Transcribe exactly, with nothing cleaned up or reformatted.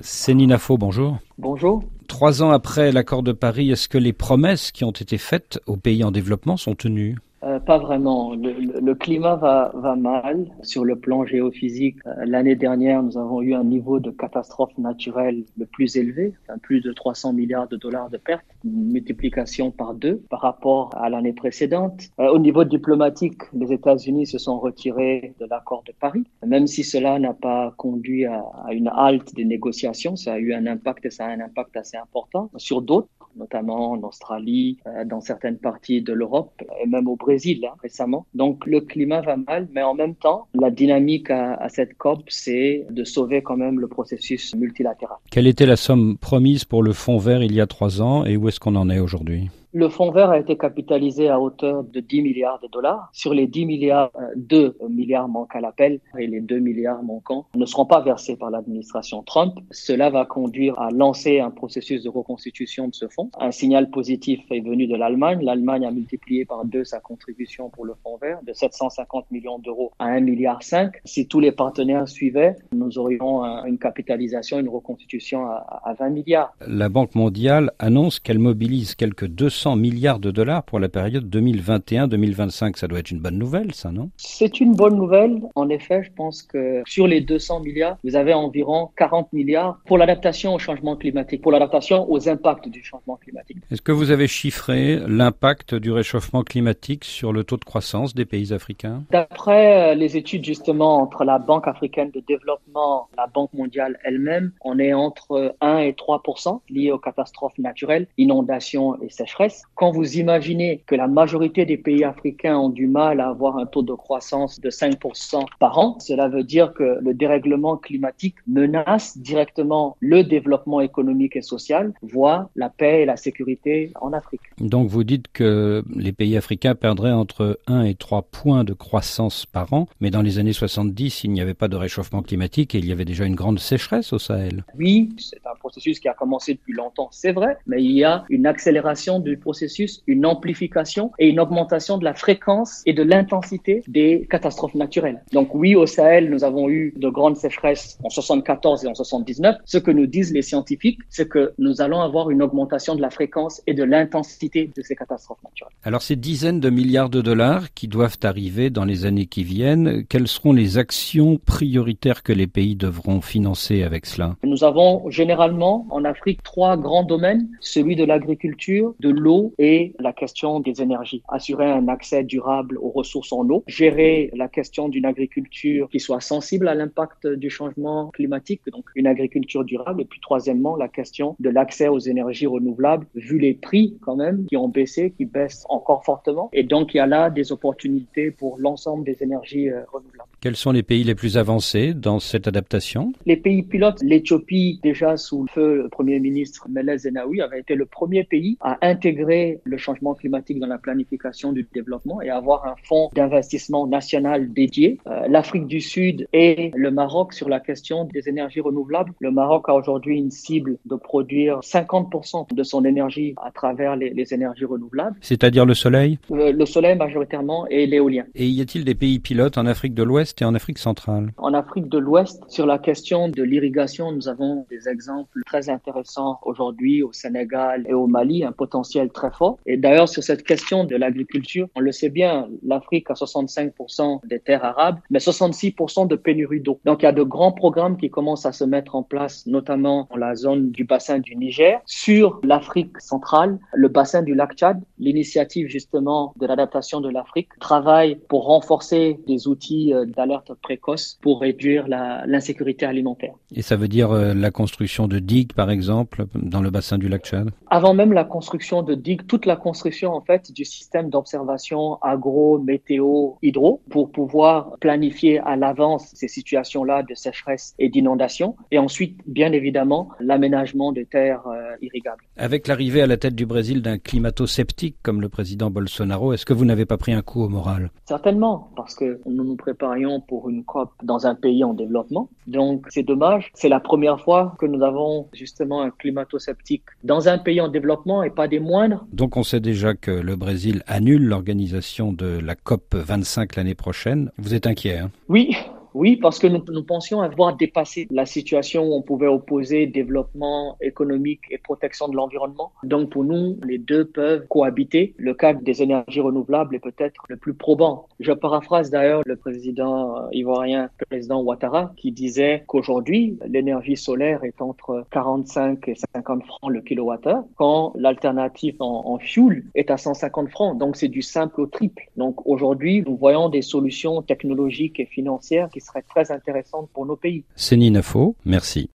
Céline Afo, bonjour. Bonjour. Trois ans après l'accord de Paris, est-ce que les promesses qui ont été faites aux pays en développement sont tenues ? Euh, pas vraiment. Le, le, le climat va, va mal sur le plan géophysique. Euh, l'année dernière, nous avons eu un niveau de catastrophe naturelle le plus élevé, enfin, plus de trois cents milliards de dollars de pertes, une multiplication par deux par rapport à l'année précédente. Euh, au niveau diplomatique, les États-Unis se sont retirés de l'accord de Paris, même si cela n'a pas conduit à, à une halte des négociations. Ça a eu un impact et ça a un impact assez important sur d'autres, notamment en Australie, euh, dans certaines parties de l'Europe et même au Brésil hein, récemment. Donc le climat va mal, mais en même temps, la dynamique à, à cette COP, c'est de sauver quand même le processus multilatéral. Quelle était la somme promise pour le fonds vert il y a trois ans et où est-ce qu'on en est aujourd'hui ? Le fonds vert a été capitalisé à hauteur de dix milliards de dollars. Sur les dix milliards, deux milliards manquent à l'appel et les deux milliards manquants ne seront pas versés par l'administration Trump. Cela va conduire à lancer un processus de reconstitution de ce fonds. Un signal positif est venu de l'Allemagne. L'Allemagne a multiplié par deux sa contribution pour le fonds vert de sept cent cinquante millions d'euros à un virgule cinq milliard. Si tous les partenaires suivaient, nous aurions une capitalisation, une reconstitution à, à vingt milliards. La Banque mondiale annonce qu'elle mobilise quelques deux cents milliards de dollars pour la période deux mille vingt et un deux mille vingt-cinq. Ça doit être une bonne nouvelle, ça, non ? C'est une bonne nouvelle. En effet, je pense que sur les deux cents milliards, vous avez environ quarante milliards pour l'adaptation au changement climatique, pour l'adaptation aux impacts du changement climatique. Est-ce que vous avez chiffré l'impact du réchauffement climatique sur le taux de croissance des pays africains ? D'après les études justement entre la Banque africaine de développement, la Banque mondiale elle-même, on est entre un et trois pour cent liés aux catastrophes naturelles, inondations et sécheresses. Quand vous imaginez que la majorité des pays africains ont du mal à avoir un taux de croissance de cinq pour cent par an, cela veut dire que le dérèglement climatique menace directement le développement économique et social, voire la paix et la sécurité en Afrique. Donc vous dites que les pays africains perdraient entre un et trois points de croissance par an, mais dans les années soixante-dix, il n'y avait pas de réchauffement climatique et il y avait déjà une grande sécheresse au Sahel. Oui, c'est un processus qui a commencé depuis longtemps, c'est vrai, mais il y a une accélération du processus, une amplification et une augmentation de la fréquence et de l'intensité des catastrophes naturelles. Donc oui, au Sahel, nous avons eu de grandes sécheresses en soixante-quatorze et en soixante-dix-neuf. Ce que nous disent les scientifiques, c'est que nous allons avoir une augmentation de la fréquence et de l'intensité de ces catastrophes naturelles. Alors ces dizaines de milliards de dollars qui doivent arriver dans les années qui viennent, quelles seront les actions prioritaires que les pays devront financer avec cela ? Nous avons généralement en Afrique trois grands domaines, celui de l'agriculture, de l'eau et la question des énergies. Assurer un accès durable aux ressources en eau, gérer la question d'une agriculture qui soit sensible à l'impact du changement climatique, donc une agriculture durable. Et puis troisièmement, la question de l'accès aux énergies renouvelables, vu les prix quand même qui ont baissé, qui baissent encore fortement. Et donc il y a là des opportunités pour l'ensemble des énergies euh, renouvelables. Quels sont les pays les plus avancés dans cette adaptation ? Les pays pilotes, l'Éthiopie, déjà sous le feu, le Premier ministre Meles Zenawi avait été le premier pays à intégrer le changement climatique dans la planification du développement et avoir un fonds d'investissement national dédié. Euh, L'Afrique du Sud et le Maroc sur la question des énergies renouvelables. Le Maroc a aujourd'hui une cible de produire cinquante pour cent de son énergie à travers les, les énergies renouvelables. C'est-à-dire le soleil ? euh, Le soleil majoritairement et l'éolien. Et y a-t-il des pays pilotes en Afrique de l'Ouest et en Afrique centrale ? En Afrique de l'Ouest, sur la question de l'irrigation, nous avons des exemples très intéressants aujourd'hui au Sénégal et au Mali, un potentiel très fort. Et d'ailleurs, sur cette question de l'agriculture, on le sait bien, l'Afrique a soixante-cinq pour cent des terres arables, mais soixante-six pour cent de pénurie d'eau. Donc, il y a de grands programmes qui commencent à se mettre en place, notamment dans la zone du bassin du Niger. Sur l'Afrique centrale, le bassin du lac Tchad, l'initiative justement de l'adaptation de l'Afrique travaille pour renforcer des outils d'alerte précoce pour réduire la, l'insécurité alimentaire. Et ça veut dire euh, la construction de digues, par exemple, dans le bassin du lac Tchad ? Avant même la construction de digues, toute la construction en fait du système d'observation agro, météo, hydro pour pouvoir planifier à l'avance ces situations-là de sécheresse et d'inondation. Et ensuite, bien évidemment, l'aménagement des terres euh, irrigables. Avec l'arrivée à la tête du Brésil d'un climato-sceptique comme le président Bolsonaro, est-ce que vous n'avez pas pris un coup au moral ? Certainement, parce que nous nous préparions pour une COP dans un pays en développement. Donc, c'est dommage. C'est la première fois que nous avons justement un climato-sceptique dans un pays en développement et pas des moindres. Donc, on sait déjà que le Brésil annule l'organisation de la COP vingt-cinq l'année prochaine. Vous êtes inquiet, hein ? Oui. Oui, parce que nous, nous pensions avoir dépassé la situation où on pouvait opposer développement économique et protection de l'environnement. Donc pour nous, les deux peuvent cohabiter. Le cas des énergies renouvelables est peut-être le plus probant. Je paraphrase d'ailleurs le président ivoirien, le président Ouattara, qui disait qu'aujourd'hui, l'énergie solaire est entre quarante-cinq et cinquante francs le kilowattheure, quand l'alternative en, en fuel est à cent cinquante francs. Donc c'est du simple au triple. Donc aujourd'hui, nous voyons des solutions technologiques et financières qui seraient très intéressantes pour nos pays. Céline Nafo, merci.